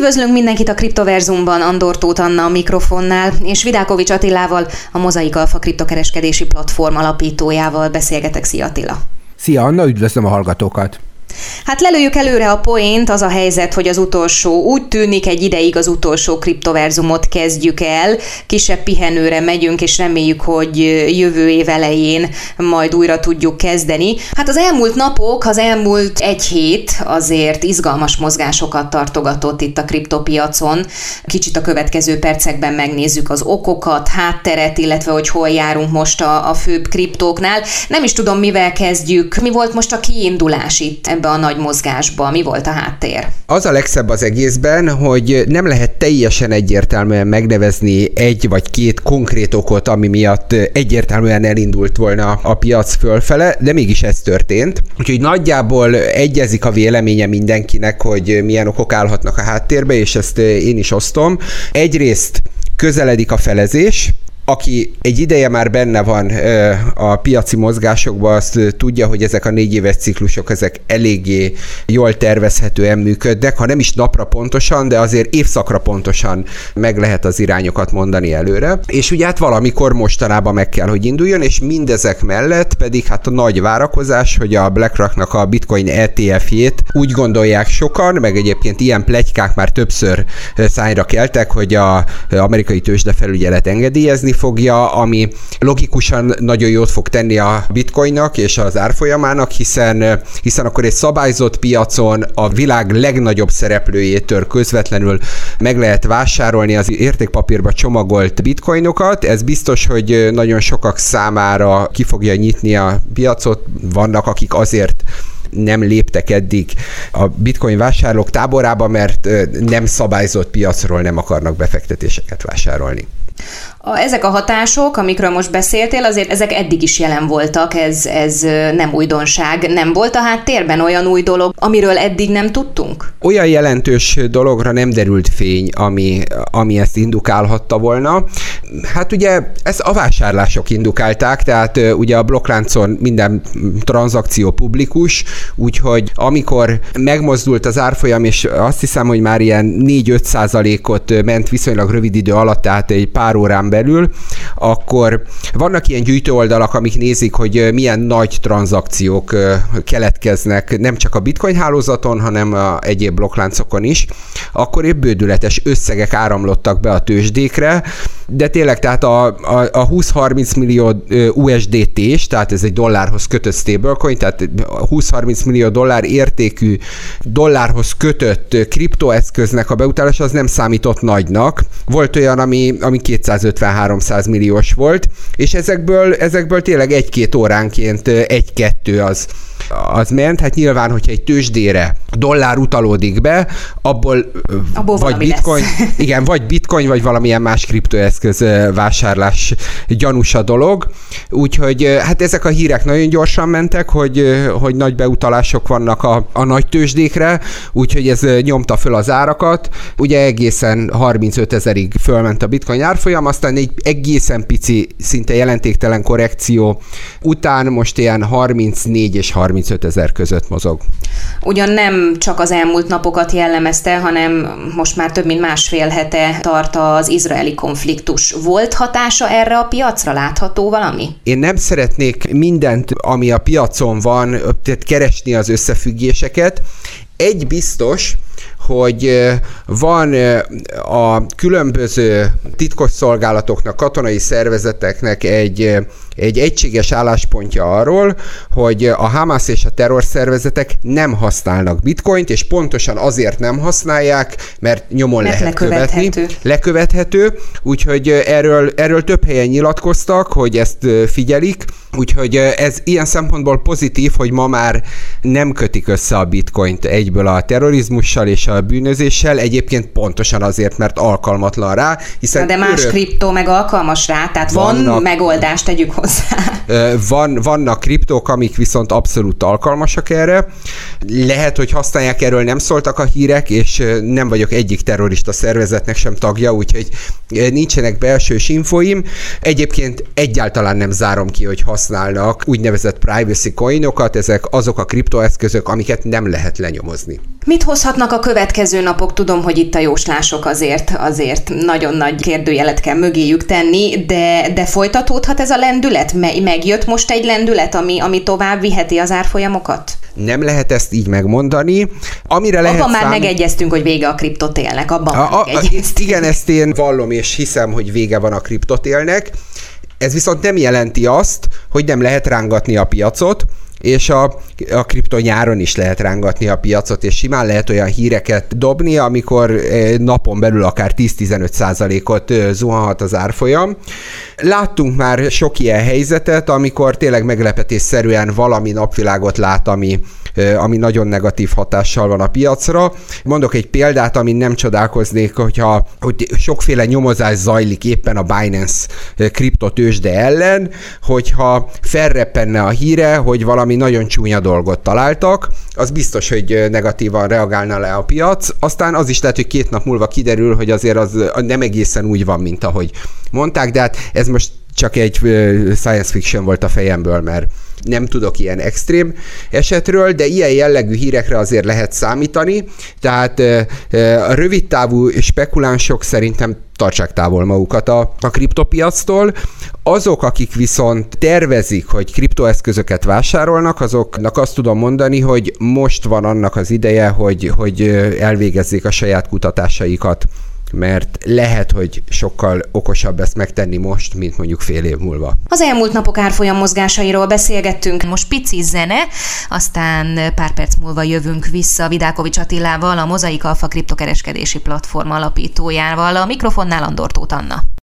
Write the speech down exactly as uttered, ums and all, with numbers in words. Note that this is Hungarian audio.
Üdvözlünk mindenkit a Kriptoverzumban, Andor Tóth Anna a mikrofonnál, és Vidákovics Attilával, a Mozaik Alpha kriptokereskedési platform alapítójával beszélgetek. Szia Attila! Szia Anna, üdvözlöm a hallgatókat! Hát lelőjük előre a poént, az a helyzet, hogy az utolsó, úgy tűnik egy ideig az utolsó kriptoverzumot kezdjük el, kisebb pihenőre megyünk, és reméljük, hogy jövő év elején majd újra tudjuk kezdeni. Hát az elmúlt napok, az elmúlt egy hét azért izgalmas mozgásokat tartogatott itt a kriptopiacon. Kicsit a következő percekben megnézzük az okokat, hátteret, illetve hogy hol járunk most a, a főbb kriptóknál. Nem is tudom, mivel kezdjük. Mi volt most a kiindulás itt ebbe a nagy mozgásba? Mi volt a háttér? Az a legszebb az egészben, hogy nem lehet teljesen egyértelműen megnevezni egy vagy két konkrét okot, ami miatt egyértelműen elindult volna a piac fölfele, de mégis ez történt. Úgyhogy nagyjából egyezik a véleménye mindenkinek, hogy milyen okok állhatnak a háttérbe, és ezt én is osztom. Egyrészt közeledik a felezés. Aki egy ideje már benne van a piaci mozgásokban, azt tudja, hogy ezek a négy éves ciklusok, ezek eléggé jól tervezhetően működnek, ha nem is napra pontosan, de azért évszakra pontosan meg lehet az irányokat mondani előre. És ugye hát valamikor mostanában meg kell, hogy induljon, és mindezek mellett pedig hát a nagy várakozás, hogy a BlackRocknak a Bitcoin é té ef-jét úgy gondolják sokan, meg egyébként ilyen pletykák már többször szányra keltek, hogy az amerikai tőzsdefelügyelet engedélyezni fogja, ami logikusan nagyon jót fog tenni a bitcoinnak és az árfolyamának, hiszen, hiszen akkor egy szabályzott piacon a világ legnagyobb szereplőjétől közvetlenül meg lehet vásárolni az értékpapírba csomagolt bitcoinokat. Ez biztos, hogy nagyon sokak számára ki fogja nyitni a piacot. Vannak, akik azért nem léptek eddig a bitcoin vásárlók táborába, mert nem szabályzott piacról nem akarnak befektetéseket vásárolni. A, ezek a hatások, amikről most beszéltél, azért ezek eddig is jelen voltak, ez, ez nem újdonság. Nem volt a háttérben olyan új dolog, amiről eddig nem tudtunk? Olyan jelentős dologra nem derült fény, ami, ami ezt indukálhatta volna. Hát ugye ezt a vásárlások indukálták, tehát ugye a blokkláncon minden tranzakció publikus, úgyhogy amikor megmozdult az árfolyam, és azt hiszem, hogy már ilyen négy-öt százalékot ment viszonylag rövid idő alatt, tehát egy pár órán belül, akkor vannak ilyen gyűjtő oldalak, amik nézik, hogy milyen nagy tranzakciók keletkeznek, nem csak a Bitcoin hálózaton, hanem a egyéb blokkláncokon is, akkor épp bődületes összegek áramlottak be a tőzsdékre, de tényleg tehát a, a, a húsz-harminc millió u es dé té-s, tehát ez egy dollárhoz kötött stablecoin, tehát húsz-harminc millió dollár értékű dollárhoz kötött kriptoeszköznek a beutálása az nem számított nagynak. Volt olyan, ami, ami kétszázötven-háromszáz milliós volt, és ezekből, ezekből tényleg egy-két óránként egy-kettő az, az ment. Hát nyilván, hogyha egy tőzsdére dollár utalódik be, abból, abból vagy bitcoin, igen, vagy bitcoin, vagy valamilyen más kriptoeszköz vásárlás gyanús a dolog. Úgyhogy hát ezek a hírek nagyon gyorsan mentek, hogy, hogy nagy beutalások vannak a, a nagy tőzsdékre, úgyhogy ez nyomta föl az árakat. Ugye egészen harmincötezerig fölment a bitcoin árfolyam, aztán egy egészen pici, szinte jelentéktelen korrekció után most ilyen harmincnégy és harmincöt ezer között mozog. Ugyan nem csak az elmúlt napokat jellemezte, hanem most már több mint másfél hete tart az izraeli konfliktus. Volt hatása erre a piacra? Látható valami? Én nem szeretnék mindent, ami a piacon van, tehát keresni az összefüggéseket. Egy biztos, hogy van a különböző titkosszolgálatoknak, katonai szervezeteknek egy, egy egységes álláspontja arról, hogy a Hamas és a terrorszervezetek nem használnak bitcoint, és pontosan azért nem használják, mert nyomon mert lehet lekövethető. követni. Lekövethető. Úgyhogy erről, erről több helyen nyilatkoztak, hogy ezt figyelik, úgyhogy ez ilyen szempontból pozitív, hogy ma már nem kötik össze a bitcoint egyből a terrorizmussal és a bűnözéssel, egyébként pontosan azért, mert alkalmatlan rá, hiszen... De más örök... kriptó meg alkalmas rá, tehát vannak, van megoldás, tegyük hozzá. Van, vannak kriptók, amik viszont abszolút alkalmasak erre. Lehet, hogy használják, erről nem szóltak a hírek, és nem vagyok egyik terrorista szervezetnek sem tagja, úgyhogy nincsenek belsős infóim. Egyébként egyáltalán nem zárom ki, hogy használnak úgynevezett privacy coinokat, ezek azok a kriptoeszközök, amiket nem lehet lenyomozni. Mit hozhatnak a következő következő napok, tudom, hogy itt a jóslások azért, azért nagyon nagy kérdőjelet kell mögéjük tenni, de, de folytatódhat ez a lendület? Me- megjött most egy lendület, ami, ami tovább viheti az árfolyamokat? Nem lehet ezt így megmondani. Amire lehet abban már szám... megegyeztünk, hogy vége a kriptotélnek. Abban a, a, a, igen, ezt én vallom és hiszem, hogy vége van a kriptotélnek. Ez viszont nem jelenti azt, hogy nem lehet rángatni a piacot, és a, a kripto nyáron is lehet rángatni a piacot, és simán lehet olyan híreket dobni, amikor napon belül akár tíz-tizenöt százalékot zuhanhat az árfolyam. Láttunk már sok ilyen helyzetet, amikor tényleg meglepetésszerűen valami napvilágot lát, ami, ami nagyon negatív hatással van a piacra. Mondok egy példát, amin nem csodálkoznék, hogyha hogy sokféle nyomozás zajlik éppen a Binance kriptotőzsde ellen, hogyha felreppenne a híre, hogy valami nagyon csúnya dolgot találtak, az biztos, hogy negatívan reagálna le a piac. Aztán az is lehet, hogy két nap múlva kiderül, hogy azért az nem egészen úgy van, mint ahogy mondták, de hát ez most csak egy science fiction volt a fejemből, mert nem tudok ilyen extrém esetről, de ilyen jellegű hírekre azért lehet számítani, tehát a rövidtávú spekulánsok szerintem tartsák távol magukat a, a kriptopiactól. Azok, akik viszont tervezik, hogy kriptoeszközöket vásárolnak, azoknak azt tudom mondani, hogy most van annak az ideje, hogy, hogy elvégezzék a saját kutatásaikat, mert lehet, hogy sokkal okosabb ezt megtenni most, mint mondjuk fél év múlva. Az elmúlt napok árfolyam mozgásairól beszélgettünk, most pici zene, aztán pár perc múlva jövünk vissza Vidákovics Attilával, a Mozaik Alpha kriptokereskedési platform alapítójával, a mikrofonnál Andor Tóth Anna.